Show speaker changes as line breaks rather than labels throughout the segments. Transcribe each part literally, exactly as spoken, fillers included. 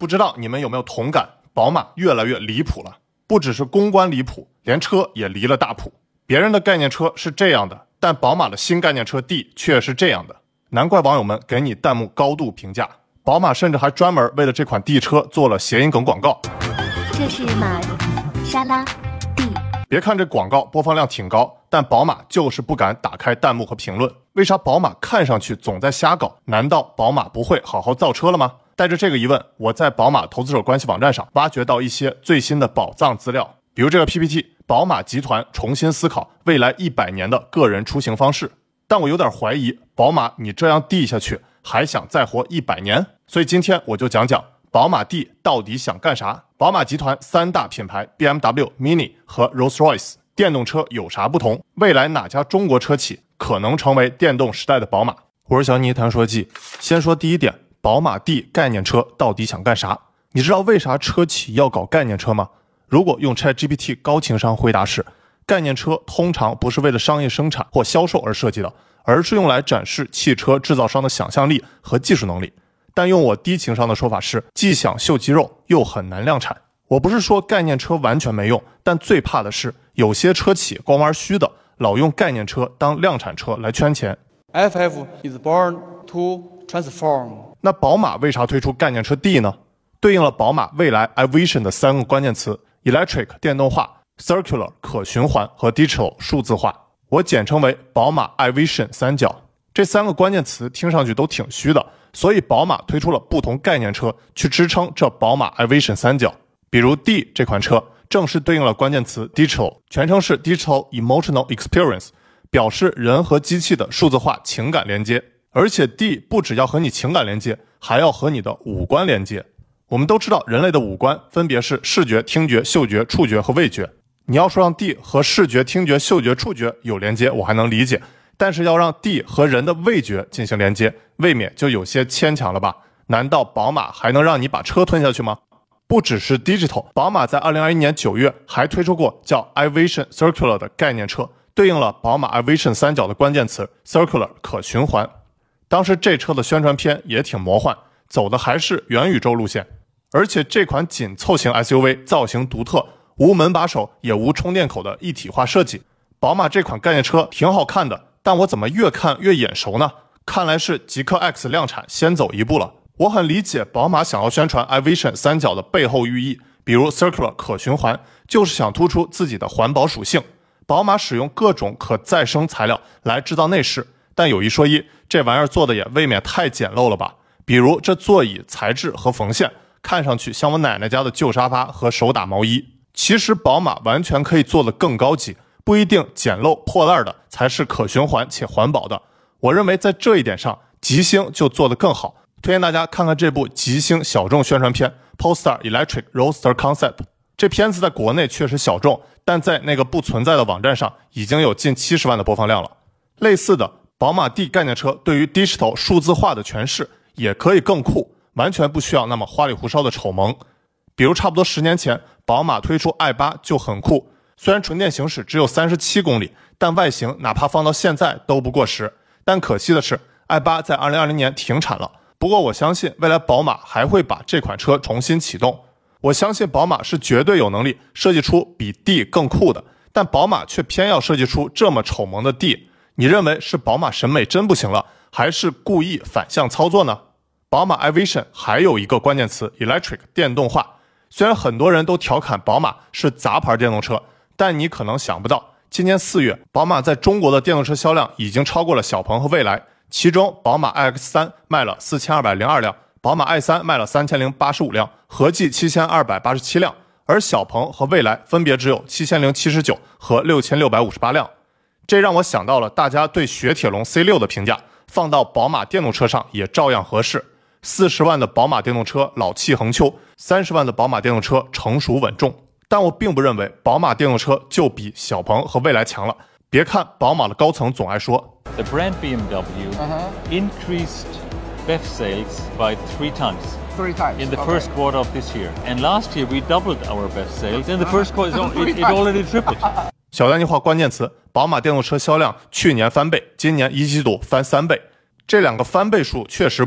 不知道你们有没有同感，宝马越来越离谱了，不只是公关离谱，连车也离了大谱。别人的概念车是这样的，但宝马的新概念车 D 却是这样的，难怪网友们给你弹幕高度评价。宝马甚至还专门为了这款 D 车做了谐音梗广告。
这是玛莎拉 D。
别看这广告播放量挺高，但宝马就是不敢打开弹幕和评论。为啥宝马看上去总在瞎搞？难道宝马不会好好造车了吗？带着这个疑问，我在宝马投资者关系网站上挖掘到一些最新的宝藏资料，比如这个 P P T， 宝马集团重新思考未来一百年的个人出行方式。但我有点怀疑，宝马你这样递下去，还想再活一百年？所以今天我就讲讲宝马 D 到底想干啥？宝马集团三大品牌 B M W、Mini 和 Rolls-Royce 电动车有啥不同？未来哪家中国车企可能成为电动时代的宝马？我是小尼谈说记。先说第一点，宝马 D 概念车到底想干啥？你知道为啥车企要搞概念车吗？如果用 ChatGPT 高情商回答是，概念车通常不是为了商业生产或销售而设计的，而是用来展示汽车制造商的想象力和技术能力。但用我低情商的说法是，既想秀肌肉又很难量产。我不是说概念车完全没用，但最怕的是有些车企光玩虚的，老用概念车当量产车来圈钱。
F F is born to transform。
那宝马为啥推出概念车 D 呢？对应了宝马未来 iVision 的三个关键词 Electric 电动化、 Circular 可循环和 Digital 数字化，我简称为宝马 iVision 三角。这三个关键词听上去都挺虚的，所以宝马推出了不同概念车去支撑这宝马 iVision 三角。比如 D 这款车正是对应了关键词 Digital， 全称是 Digital Emotional Experience， 表示人和机器的数字化情感连接。而且 D 不只要和你情感连接，还要和你的五官连接。我们都知道人类的五官分别是视觉、听觉、嗅觉、触觉和味觉。你要说让 D 和视觉、听觉、嗅觉、触觉有连接，我还能理解，但是要让 D 和人的味觉进行连接，未免就有些牵强了吧？难道宝马还能让你把车吞下去吗？不只是 Digital， 宝马在二零二一年九月还推出过叫 iVision Circular 的概念车，对应了宝马 iVision 三角的关键词 Circular 可循环。当时这车的宣传片也挺魔幻，走的还是元宇宙路线，而且这款紧凑型 S U V 造型独特，无门把手也无充电口的一体化设计。宝马这款概念车挺好看的，但我怎么越看越眼熟呢？看来是极氪 X 量产先走一步了。我很理解宝马想要宣传 iVision 三角的背后寓意，比如 Circular 可循环，就是想突出自己的环保属性。宝马使用各种可再生材料来制造内饰，但有一说一，这玩意儿做的也未免太简陋了吧？比如这座椅材质和缝线，看上去像我奶奶家的旧沙发和手打毛衣。其实宝马完全可以做得更高级，不一定简陋破烂的才是可循环且环保的。我认为在这一点上，极星就做得更好。推荐大家看看这部极星小众宣传片 Polestar Electric Roadster Concept。 这片子在国内确实小众，但在那个不存在的网站上已经有近七十万的播放量了。类似的，宝马 D 概念车对于 Digital 数字化的诠释也可以更酷，完全不需要那么花里胡哨的丑萌。比如差不多十年前，宝马推出 i 八 就很酷，虽然纯电行驶只有三十七公里，但外形哪怕放到现在都不过时。但可惜的是 i 八 在二零二零年停产了。不过我相信未来宝马还会把这款车重新启动。我相信宝马是绝对有能力设计出比 D 更酷的，但宝马却偏要设计出这么丑萌的 D。 你认为是宝马审美真不行了，还是故意反向操作呢？宝马 iVision 还有一个关键词 Electric 电动化。虽然很多人都调侃宝马是杂牌电动车，但你可能想不到，今年四月宝马在中国的电动车销量已经超过了小鹏和蔚来。其中宝马 iX 三 卖了四千二百零二辆，宝马 i 三 卖了三千零八十五辆，合计七千二百八十七辆，而小鹏和蔚来分别只有七千零七十九和六千六百五十八辆。这让我想到了大家对雪铁龙 C 六 的评价，放到宝马电动车上也照样合适。四十万的宝马电动车老气横秋，三十万的宝马电动车成熟稳重。但我并不认为宝马电动车就比小鹏和蔚来强了。别看宝马的高层总爱说
The brand B M W uh-huh. increased B E V sales by three times.
Three times.
In the
okay.
first quarter of this year. And last year we doubled our B E V sales. In the first quarter, it, it already tripled.
小单句话关键词，宝马电动车销量去年翻倍，今年一季度翻三倍。这两个翻倍数确实不错，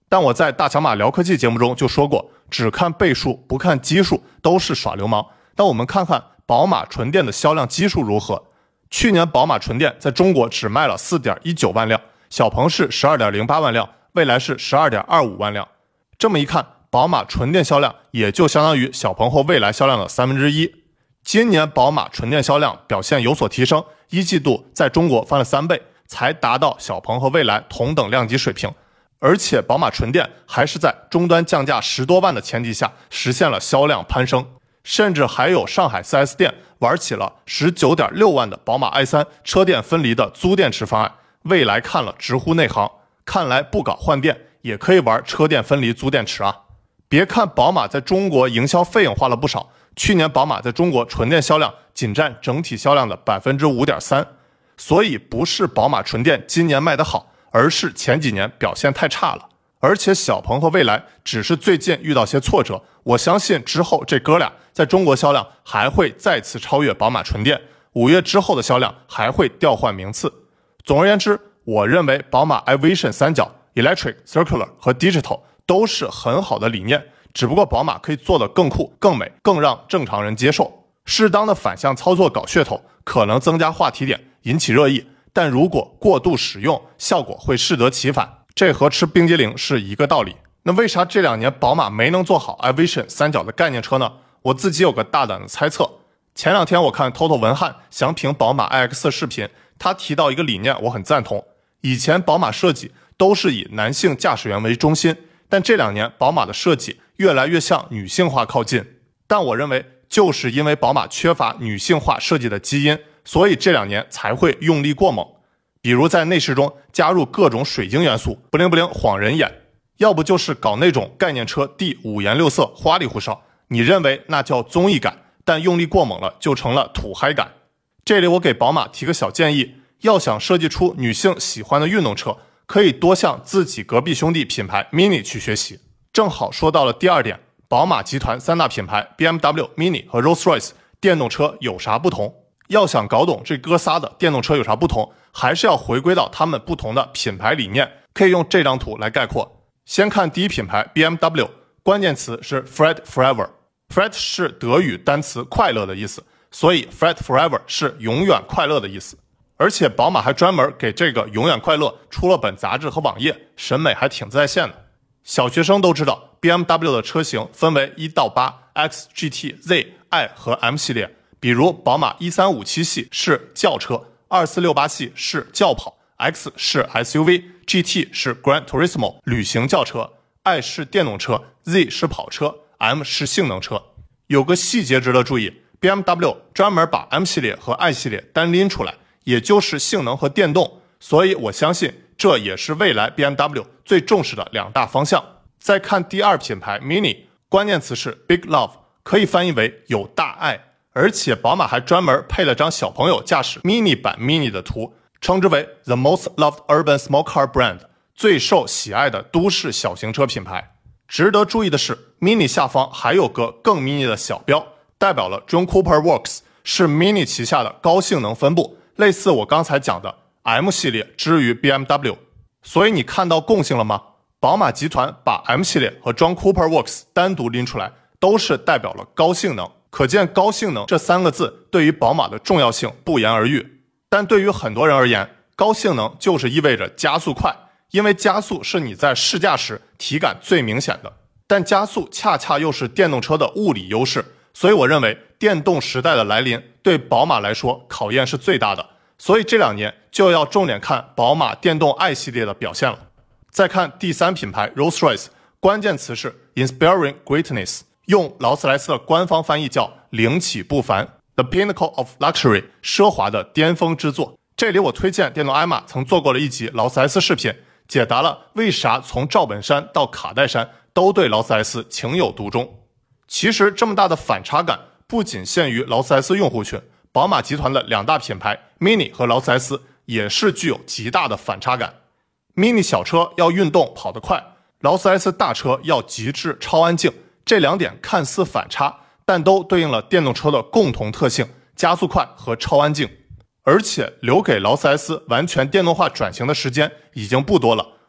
但我在大强马聊科技节目中就说过，只看倍数不看基数都是耍流氓。但我们看看宝马纯电的销量基数如何。去年宝马纯电在中国只卖了 四点一九万辆，小鹏是 十二点零八万辆，蔚来是 十二点二五万辆。这么一看，宝马纯电销量也就相当于小鹏或蔚来销量的三分之一。今年宝马纯电销量表现有所提升，一季度在中国翻了三倍，才达到小鹏和蔚来同等量级水平。而且宝马纯电还是在终端降价十多万的前提下实现了销量攀升，甚至还有上海 四 S 店玩起了 十九点六万的宝马 i 三 车电分离的租电池方案。蔚来看了直呼内行，看来不搞换电也可以玩车电分离租电池啊。别看宝马在中国营销费用花了不少，去年宝马在中国纯电销量仅占整体销量的 百分之五点三， 所以不是宝马纯电今年卖得好，而是前几年表现太差了。而且小鹏和蔚来只是最近遇到些挫折，我相信之后这哥俩在中国销量还会再次超越宝马纯电，五月之后的销量还会调换名次。总而言之，我认为宝马 iVision 三角 Electric、Circular 和 Digital 都是很好的理念，只不过宝马可以做得更酷、更美、更让正常人接受。适当的反向操作搞噱头，可能增加话题点，引起热议，但如果过度使用，效果会适得其反，这和吃冰激凌是一个道理。那为啥这两年宝马没能做好 iVision 三角的概念车呢？我自己有个大胆的猜测。前两天我看 Toto 文翰详评宝马 I X 的视频，他提到一个理念我很赞同。以前宝马设计都是以男性驾驶员为中心，但这两年宝马的设计越来越向女性化靠近。但我认为就是因为宝马缺乏女性化设计的基因，所以这两年才会用力过猛。比如在内饰中加入各种水晶元素，不灵不灵晃人眼，要不就是搞那种概念车地五颜六色花里胡哨，你认为那叫综艺感，但用力过猛了就成了土嗨感。这里我给宝马提个小建议，要想设计出女性喜欢的运动车，可以多向自己隔壁兄弟品牌 Mini 去学习。正好说到了第二点，宝马集团三大品牌 B M W、Mini 和 Rolls-Royce 电动车有啥不同？要想搞懂这哥仨的电动车有啥不同，还是要回归到他们不同的品牌理念，可以用这张图来概括。先看第一品牌 B M W， 关键词是 Fred Forever。Fred 是德语单词快乐的意思，所以 Fred Forever 是永远快乐的意思。而且宝马还专门给这个永远快乐出了本杂志和网页，审美还挺在线的。小学生都知道 B M W 的车型分为一到八 X、G T、Z、I 和 M 系列，比如宝马一三五七系是轿车，二四六八系是轿跑， X 是 S U V， G T 是 Gran Turismo 旅行轿车， I 是电动车， Z 是跑车， M 是性能车。有个细节值得注意， B M W 专门把 M 系列和 I 系列单拎出来，也就是性能和电动，所以我相信这也是未来 B M W 最重视的两大方向。再看第二品牌 Mini， 关键词是 Big Love， 可以翻译为有大爱，而且宝马还专门配了张小朋友驾驶 Mini 版 Mini 的图，称之为 The Most Loved Urban Small Car Brand， 最受喜爱的都市小型车品牌。值得注意的是 Mini 下方还有个更 Mini 的小标，代表了 John Cooper Works， 是 Mini 旗下的高性能分部，类似我刚才讲的 M 系列之于 B M W。 所以你看到共性了吗？宝马集团把 M 系列和 John Cooper Works 单独拎出来，都是代表了高性能，可见高性能这三个字对于宝马的重要性不言而喻。但对于很多人而言，高性能就是意味着加速快，因为加速是你在试驾时体感最明显的，但加速恰恰又是电动车的物理优势，所以我认为电动时代的来临对宝马来说考验是最大的，所以这两年就要重点看宝马电动 I 系列的表现了。再看第三品牌 Rolls-Royce， 关键词是 Inspiring Greatness， 用劳斯莱斯的官方翻译叫灵起不凡， The Pinnacle of Luxury， 奢华的巅峰之作。这里我推荐电动艾玛曾做过了一集劳斯莱斯视频，解答了为啥从赵本山到卡戴珊都对劳斯莱斯情有独钟。其实这么大的反差感不仅限于劳斯莱斯用户群，宝马集团的两大品牌 Mini 和劳斯莱斯也是具有极大的反差感。 Mini 小车要运动跑得快，劳斯莱斯大车要极致超安静，这两点看似反差，但都对应了电动车的共同特性，加速快和超安静。而且留给劳斯莱斯完全电动化转型的时间已经不多了，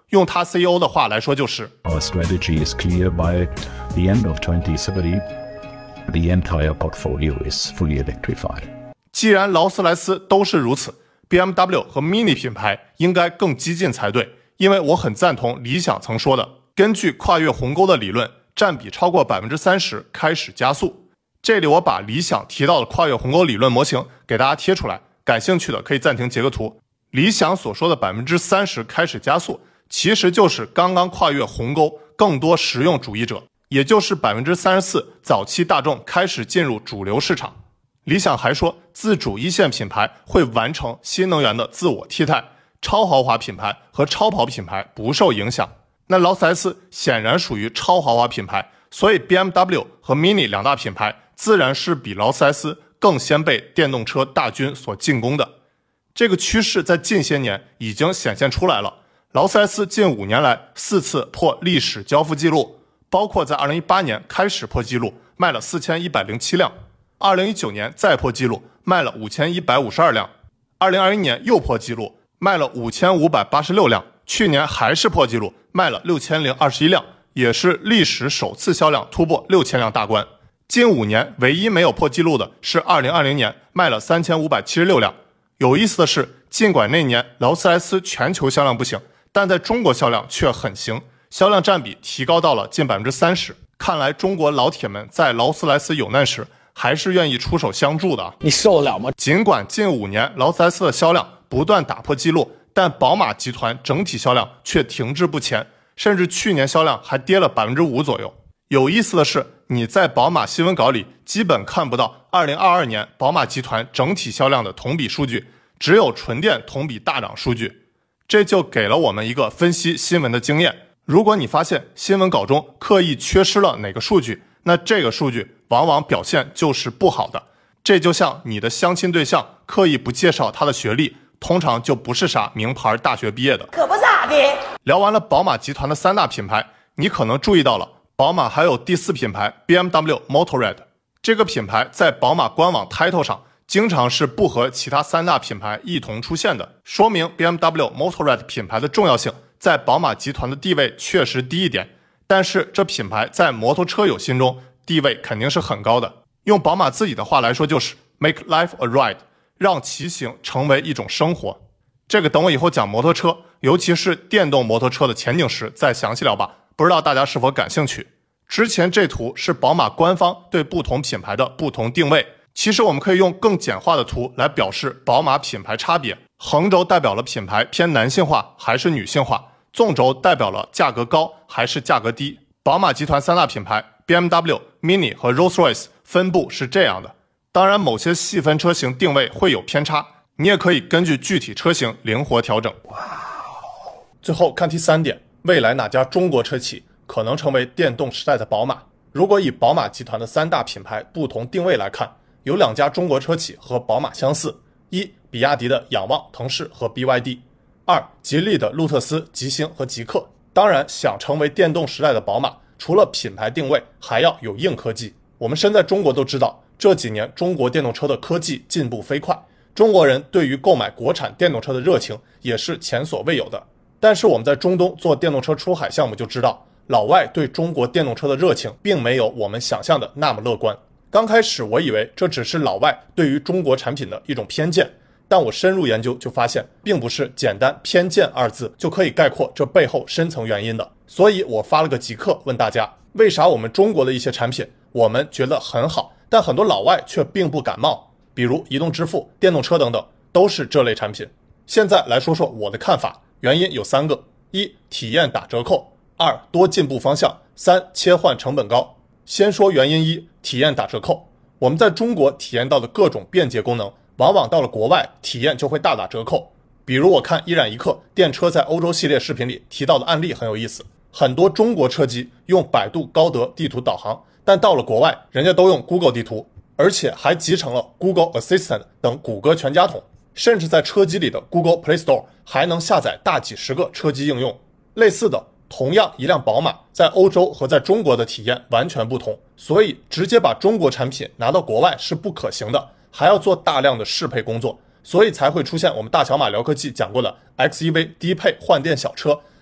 用他 C E O 的话来说就是
Our strategy is clear. By the end of twenty thirty, the entire portfolio is fully electrified.
既然劳斯莱斯都是如此， B M W 和 Mini 品牌应该更激进才对，因为我很赞同理想曾说的，根据跨越鸿沟的理论，占比超过 百分之三十 开始加速。这里我把理想提到的跨越鸿沟理论模型给大家贴出来，感兴趣的可以暂停截个图。理想所说的 百分之三十 开始加速，其实就是刚刚跨越鸿沟更多实用主义者，也就是 百分之三十四 早期大众开始进入主流市场。理想还说，自主一线品牌会完成新能源的自我替代，超豪华品牌和超跑品牌不受影响。那劳斯莱斯显然属于超豪华品牌，所以 B M W 和 Mini 两大品牌自然是比劳斯莱斯更先被电动车大军所进攻的。这个趋势在近些年已经显现出来了。劳斯莱斯近五年来四次破历史交付记录，包括在二零一八年开始破纪录，卖了四千一百零七辆，二零一九年再破纪录，卖了五千一百五十二辆，二零二一年又破纪录，卖了五千五百八十六辆，去年还是破纪录，卖了六千零二十一辆，也是历史首次销量突破六千辆大关。近五年唯一没有破纪录的是二零二零年，卖了三千五百七十六辆。有意思的是，尽管那年劳斯莱斯全球销量不行，但在中国销量却很行，销量占比提高到了近 百分之三十。 看来中国老铁们在劳斯莱斯有难时还是愿意出手相助的啊！
你受得了吗？
尽管近五年劳斯莱斯的销量不断打破纪录，但宝马集团整体销量却停滞不前，甚至去年销量还跌了 百分之五 左右。有意思的是，你在宝马新闻稿里基本看不到二零二二年宝马集团整体销量的同比数据，只有纯电同比大涨数据。这就给了我们一个分析新闻的经验。如果你发现新闻稿中刻意缺失了哪个数据，那这个数据往往表现就是不好的。这就像你的相亲对象刻意不介绍他的学历，通常就不是啥名牌大学毕业的，
可不咋的。
聊完了宝马集团的三大品牌，你可能注意到了宝马还有第四品牌 B M W Motorrad。 这个品牌在宝马官网 title 上经常是不和其他三大品牌一同出现的，说明 B M W Motorrad 品牌的重要性在宝马集团的地位确实低一点，但是这品牌在摩托车友心中地位肯定是很高的。用宝马自己的话来说就是 Make life a ride， 让骑行成为一种生活。这个等我以后讲摩托车，尤其是电动摩托车的前景时再详细聊吧，不知道大家是否感兴趣。之前这图是宝马官方对不同品牌的不同定位，其实我们可以用更简化的图来表示宝马品牌差别。横轴代表了品牌偏男性化还是女性化，纵轴代表了价格高还是价格低。宝马集团三大品牌 B M W、Mini 和 Rolls-Royce 分布是这样的。当然某些细分车型定位会有偏差，你也可以根据具体车型灵活调整。最后看第三点，未来哪家中国车企可能成为电动时代的宝马？如果以宝马集团的三大品牌不同定位来看，有两家中国车企和宝马相似：一、比亚迪的仰望、腾势和 B Y D； 二、吉利的路特斯、极星和极氪。当然，想成为电动时代的宝马，除了品牌定位，还要有硬科技。我们身在中国都知道，这几年中国电动车的科技进步飞快，中国人对于购买国产电动车的热情也是前所未有的。但是我们在中东做电动车出海项目就知道，老外对中国电动车的热情并没有我们想象的那么乐观。刚开始我以为这只是老外对于中国产品的一种偏见，但我深入研究就发现，并不是简单偏见二字就可以概括这背后深层原因的。所以我发了个极客问大家，为啥我们中国的一些产品我们觉得很好，但很多老外却并不感冒，比如移动支付、电动车等等，都是这类产品。现在来说说我的看法，原因有三个：一、体验打折扣；二、多进步方向；三、切换成本高。先说原因一，体验打折扣。我们在中国体验到的各种便捷功能，往往到了国外体验就会大打折扣。比如我看一染一刻电车在欧洲系列视频里提到的案例很有意思，很多中国车机用百度高德地图导航，但到了国外人家都用 Google 地图，而且还集成了 Google Assistant 等谷歌全家桶，甚至在车机里的 Google Play Store 还能下载大几十个车机应用。类似的，同样一辆宝马在欧洲和在中国的体验完全不同，所以直接把中国产品拿到国外是不可行的，还要做大量的适配工作，所以才会出现我们大小马聊科技讲过的 X E V 低配换电小车，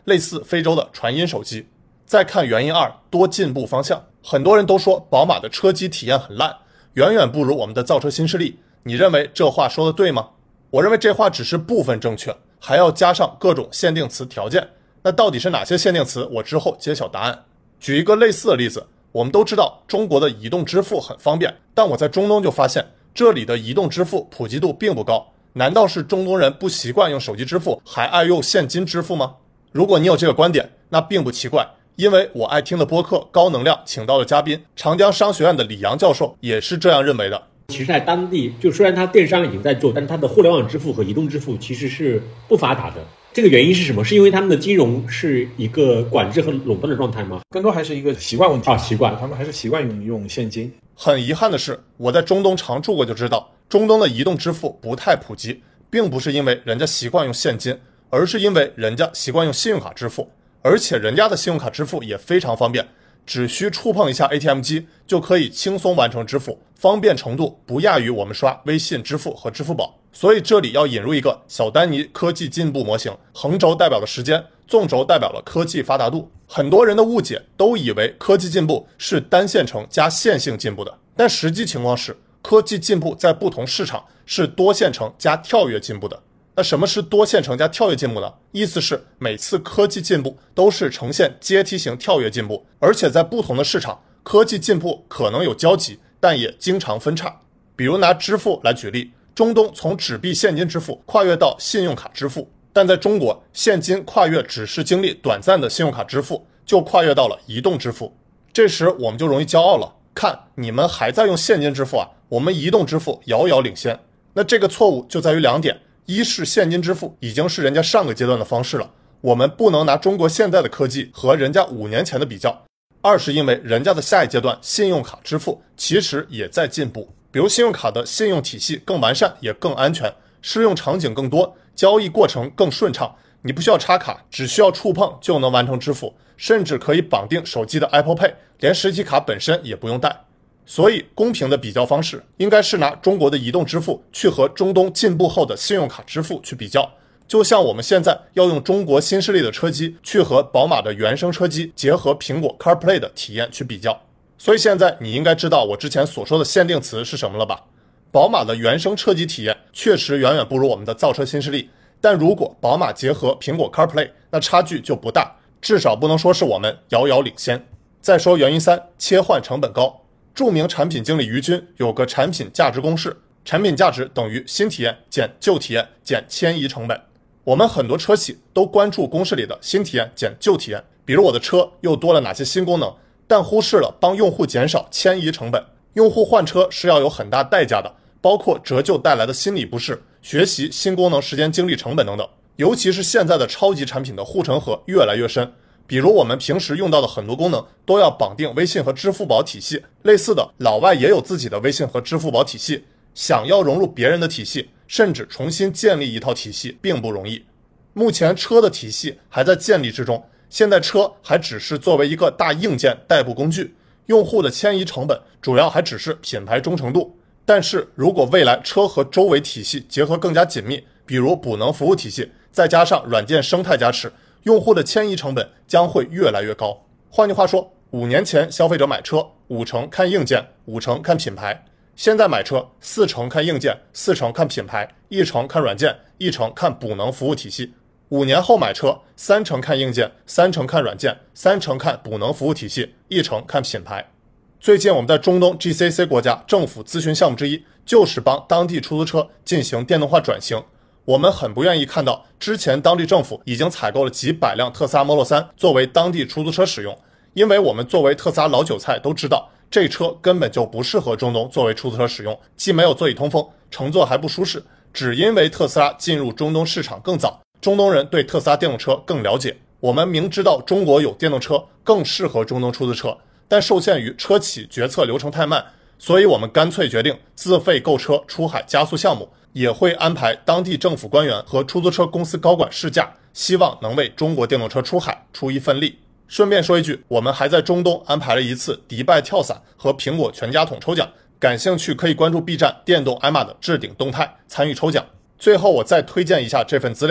类似非洲的传音手机。再看原因二，多进步方向。很多人都说宝马的车机体验很烂，远远不如我们的造车新势力。你认为这话说的对吗？我认为这话只是部分正确，还要加上各种限定词条件。那到底是哪些限定词？我之后揭晓答案。举一个类似的例子，我们都知道中国的移动支付很方便，但我在中东就发现这里的移动支付普及度并不高。难道是中东人不习惯用手机支付，还爱用现金支付吗？如果你有这个观点，那并不奇怪，因为我爱听的播客高能量请到的嘉宾长江商学院的李阳教授也是这样认为的。
其实在当地，就虽然它电商已经在做，但它的互联网支付和移动支付其实是不发达的。这个原因是什么？是因为他们的金融是一个管制和垄断的状态吗？
更多还是一个习惯问题
啊，习惯，
他们还是习惯用用现金。
很遗憾的是，我在中东常住过就知道，中东的移动支付不太普及，并不是因为人家习惯用现金，而是因为人家习惯用信用卡支付，而且人家的信用卡支付也非常方便，只需触碰一下 A T M 机就可以轻松完成支付，方便程度不亚于我们刷微信支付和支付宝。所以这里要引入一个小丹尼科技进步模型，横轴代表了时间，纵轴代表了科技发达度。很多人的误解都以为科技进步是单线程加线性进步的，但实际情况是科技进步在不同市场是多线程加跳跃进步的。那什么是多线程加跳跃进步呢？意思是每次科技进步都是呈现阶梯型跳跃进步，而且在不同的市场，科技进步可能有交集，但也经常分叉。比如拿支付来举例，中东从纸币现金支付跨越到信用卡支付，但在中国，现金跨越只是经历短暂的信用卡支付，就跨越到了移动支付。这时我们就容易骄傲了，看你们还在用现金支付啊，我们移动支付遥遥领先。那这个错误就在于两点，一是现金支付已经是人家上个阶段的方式了，我们不能拿中国现在的科技和人家五年前的比较；二是因为人家的下一阶段信用卡支付其实也在进步，比如信用卡的信用体系更完善也更安全，适用场景更多，交易过程更顺畅，你不需要插卡，只需要触碰就能完成支付，甚至可以绑定手机的 Apple Pay， 连实体卡本身也不用带。所以公平的比较方式应该是拿中国的移动支付去和中东进步后的信用卡支付去比较，就像我们现在要用中国新势力的车机去和宝马的原生车机结合苹果 CarPlay 的体验去比较。所以现在你应该知道我之前所说的限定词是什么了吧？宝马的原生车机体验确实远远不如我们的造车新势力，但如果宝马结合苹果 CarPlay， 那差距就不大，至少不能说是我们遥遥领先。再说原因三，切换成本高。著名产品经理于军有个产品价值公式，产品价值等于新体验减旧体验减迁移成本。我们很多车企都关注公式里的新体验减旧体验，比如我的车又多了哪些新功能，但忽视了帮用户减少迁移成本。用户换车是要有很大代价的，包括折旧带来的心理不适、学习新功能时间精力成本等等。尤其是现在的超级产品的护城河越来越深，比如我们平时用到的很多功能都要绑定微信和支付宝体系，类似的老外也有自己的微信和支付宝体系，想要融入别人的体系，甚至重新建立一套体系并不容易。目前车的体系还在建立之中，现在车还只是作为一个大硬件代步工具，用户的迁移成本主要还只是品牌忠诚度。但是如果未来车和周围体系结合更加紧密，比如补能服务体系，再加上软件生态加持，用户的迁移成本将会越来越高。换句话说，五年前消费者买车五成看硬件，五成看品牌，现在买车四成看硬件，四成看品牌，一成看软件，一成看补能服务体系。五年后买车三成看硬件，三成看软件，三成看补能服务体系，一成看品牌。最近我们在中东 G C C 国家政府咨询项目之一就是帮当地出租车进行电动化转型。我们很不愿意看到之前当地政府已经采购了几百辆特斯拉 Model 三作为当地出租车使用，因为我们作为特斯拉老韭菜都知道，这车根本就不适合中东作为出租车使用，既没有座椅通风，乘坐还不舒适。只因为特斯拉进入中东市场更早，中东人对特斯拉电动车更了解，我们明知道中国有电动车更适合中东出租车，但受限于车企决策流程太慢，所以我们干脆决定自费购车出海加速项目，也会安排当地政府官员和出租车公司高管试驾，希望能为中国电动车出海出一份力。顺便说一句，我们还在中东安排了一次迪拜跳伞和苹果全家桶抽奖，感兴趣可以关注 B 站电动艾玛的置顶动态参与抽奖。最后我再推荐一下这份资料，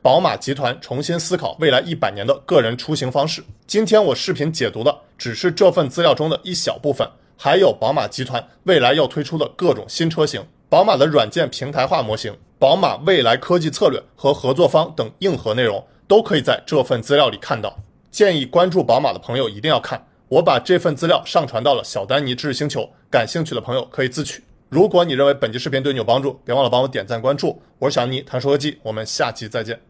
宝马集团重新思考未来一百年的个人出行方式。今天我视频解读的只是这份资料中的一小部分，还有宝马集团未来要推出的各种新车型，宝马的软件平台化模型，宝马未来科技策略和合作方等硬核内容都可以在这份资料里看到。建议关注宝马的朋友一定要看，我把这份资料上传到了小丹尼知识星球，感兴趣的朋友可以自取。如果你认为本期视频对你有帮助，别忘了帮我点赞关注。我是小丹尼，谈说科技，我们下期再见。